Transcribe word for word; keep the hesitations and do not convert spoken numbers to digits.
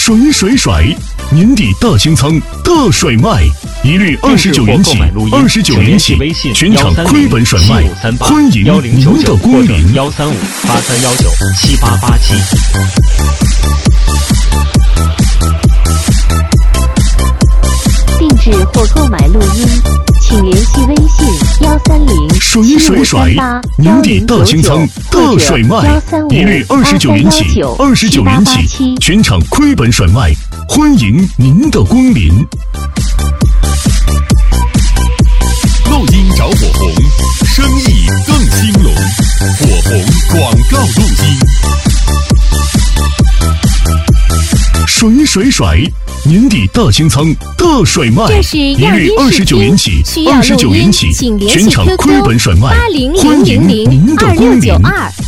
水水甩，年底大清仓大甩卖，一律二十九元起，二十九元起，全场亏本甩卖，欢迎您的光临。 幺三五八三幺九七八八七。 定制或购买录音，请联系微信幺三零水水甩，年底大清仓大甩卖，一律二十九元起，二十九元起，全场亏本甩卖，欢迎您的光临。 录音找火红，生意更兴隆，火红广告录音。 水水甩，年底大清仓大甩卖，一律二十九元起，二十九元起，全场亏本甩卖，欢迎您的光临。